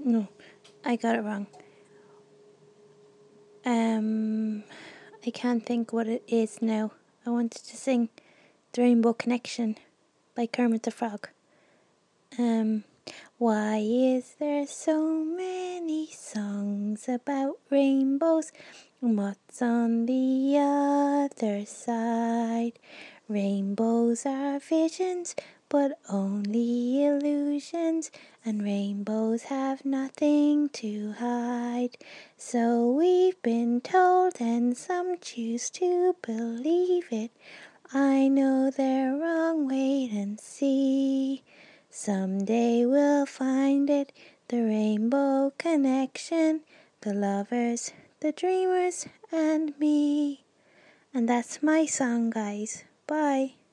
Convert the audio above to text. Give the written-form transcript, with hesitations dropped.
No, I got it wrong. I can't think what it is now. I wanted to sing The Rainbow Connection by Kermit the Frog. Why is there so many songs about rainbows? What's on the other side? Rainbows are visions, but only illusions, and rainbows have nothing to hide. So we've been told, and some choose to believe it. I know they're wrong, wait and see. Someday we'll find it, the rainbow connection, the lovers, the dreamers, and me. And that's my song, guys. Bye.